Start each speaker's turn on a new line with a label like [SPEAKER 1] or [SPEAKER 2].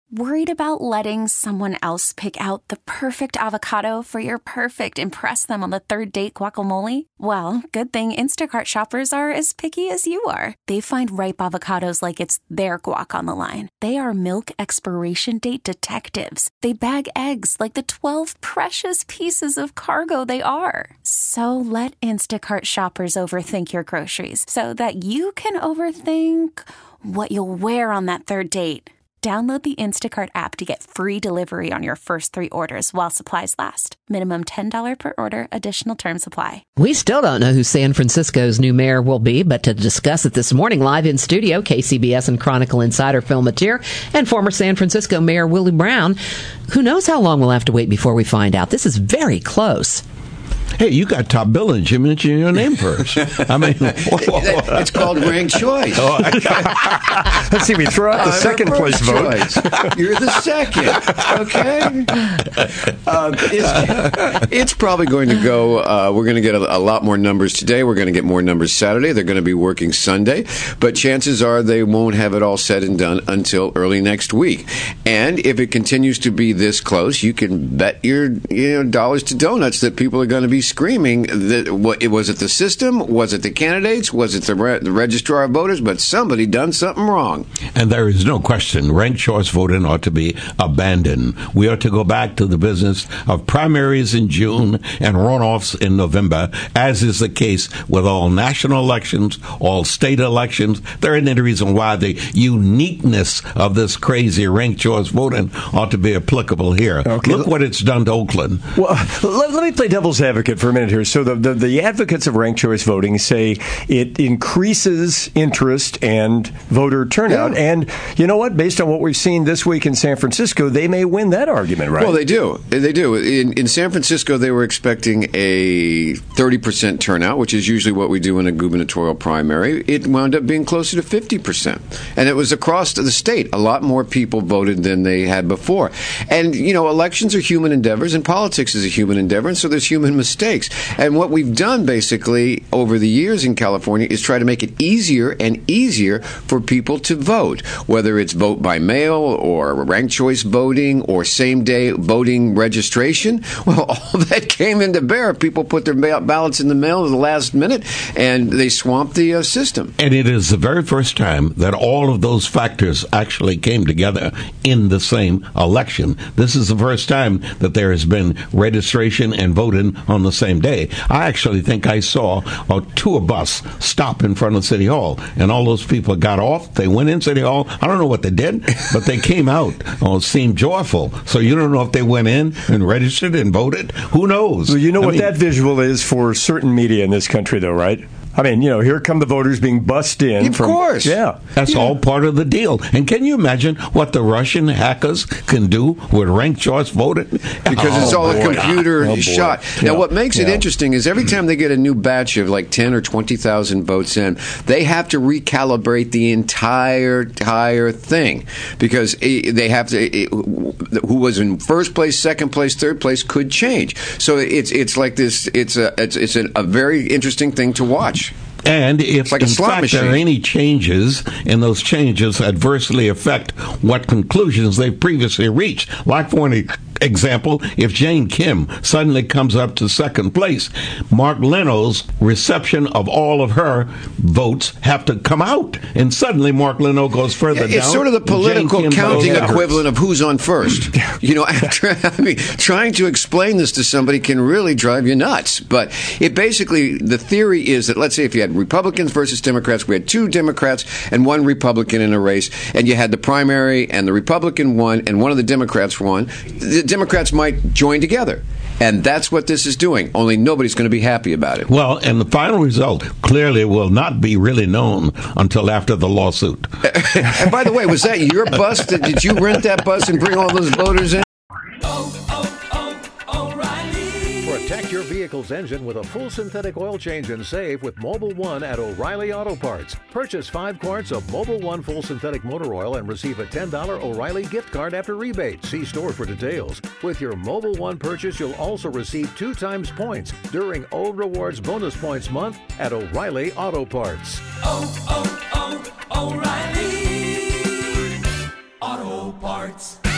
[SPEAKER 1] Worried about letting someone else pick out the perfect avocado for your perfect impress them on the third date guacamole? Well, good thing Instacart shoppers are as picky as you are. They find ripe avocados like it's their guac on the line. They are milk expiration date detectives. They bag eggs like the 12 precious pieces of cargo they are. So let Instacart shoppers overthink your groceries so that you can overthink what you'll wear on that third date. Download the Instacart app to get free delivery on your first 3 orders while supplies last. Minimum $10 per order. Additional terms apply.
[SPEAKER 2] We still don't know who San Francisco's new mayor will be, but to discuss it this morning, live in studio, KCBS and Chronicle insider Phil Matier and former San Francisco Mayor Willie Brown. Who knows how long we'll have to wait before we find out? This is very close.
[SPEAKER 3] Hey, you got top billing. You mention your name first. I mean,
[SPEAKER 4] it's called ranked choice.
[SPEAKER 5] Let's see, we throw out the second place vote.
[SPEAKER 4] You're the second, okay? It's probably going to go, we're going to get a lot more numbers today. We're going to get more numbers Saturday. They're going to be working Sunday. But chances are they won't have it all said and done until early next week. And if it continues to be this close, you can bet your dollars to donuts that people are going to be screaming that was it the system? Was it the candidates? Was it the registrar of voters? But somebody done something wrong.
[SPEAKER 3] And there is no question, ranked choice voting ought to be abandoned. We ought to go back to the business of primaries in June and runoffs in November, as is the case with all national elections, all state elections. There ain't any reason why the uniqueness of this crazy ranked choice voting ought to be applicable here. Okay. Look what it's done to Oakland.
[SPEAKER 5] Well, let me play devil's advocate for a minute here. So the advocates of ranked choice voting say it increases interest and voter turnout. Yeah. And you know what? Based on what we've seen this week in San Francisco, they may win that argument, right?
[SPEAKER 4] Well, they do. They do. In San Francisco, they were expecting a 30% turnout, which is usually what we do in a gubernatorial primary. It wound up being closer to 50%. And it was across the state. A lot more people voted than they had before. And, elections are human endeavors, and politics is a human endeavor, and so there's human mistakes. And what we've done, basically, over the years in California is try to make it easier and easier for people to vote, whether it's vote by mail or ranked choice voting or same-day voting registration. Well, all that came into bear. People put their ballots in the mail at the last minute, and they swamped the system.
[SPEAKER 3] And it is the very first time that all of those factors actually came together in the same election. This is the first time that there has been registration and voting on the same day. I actually think I saw a tour bus stop in front of City Hall, and all those people got off. They went in City Hall. I don't know what they did, but they came out. Seemed joyful. So you don't know if they went in and registered and voted. Who knows?
[SPEAKER 5] Well, you know what that visual is for certain media in this country, though, right? I mean, here come the voters being bussed in.
[SPEAKER 4] Of course.
[SPEAKER 5] Yeah.
[SPEAKER 3] That's all part of the deal. And can you imagine what the Russian hackers can do with ranked choice voting?
[SPEAKER 4] Because it's all a computer shot. Now, what makes it interesting is every time they get a new batch of like 10 or 20,000 votes in, they have to recalibrate the entire thing. Because they have to, who was in first place, second place, third place could change. So it's like this, it's a very interesting thing to watch.
[SPEAKER 3] And if, in fact, there are any changes, and those changes adversely affect what conclusions they've previously reached, like, for an example, if Jane Kim suddenly comes up to second place, Mark Leno's reception of all of her votes have to come out, and suddenly Mark Leno goes further down.
[SPEAKER 4] It's sort of the political counting equivalent of who's on first. Trying to explain this to somebody can really drive you nuts. But it basically, the theory is that, let's say if you had Republicans versus Democrats, we had 2 Democrats and 1 Republican in a race, and you had the primary and the Republican won and one of the Democrats won, the Democrats might join together. And that's what this is doing, only nobody's going to be happy about it.
[SPEAKER 3] Well, and the final result clearly will not be really known until after the lawsuit.
[SPEAKER 4] And by the way, was that your bus? Did you rent that bus and bring all those voters in?
[SPEAKER 6] Protect your vehicle's engine with a full synthetic oil change and save with Mobil 1 at O'Reilly Auto Parts. Purchase 5 quarts of Mobil 1 full synthetic motor oil and receive a $10 O'Reilly gift card after rebate. See store for details. With your Mobil 1 purchase, you'll also receive 2 times points during Old Rewards Bonus Points Month at O'Reilly Auto Parts.
[SPEAKER 7] O'Reilly Auto Parts. Parts.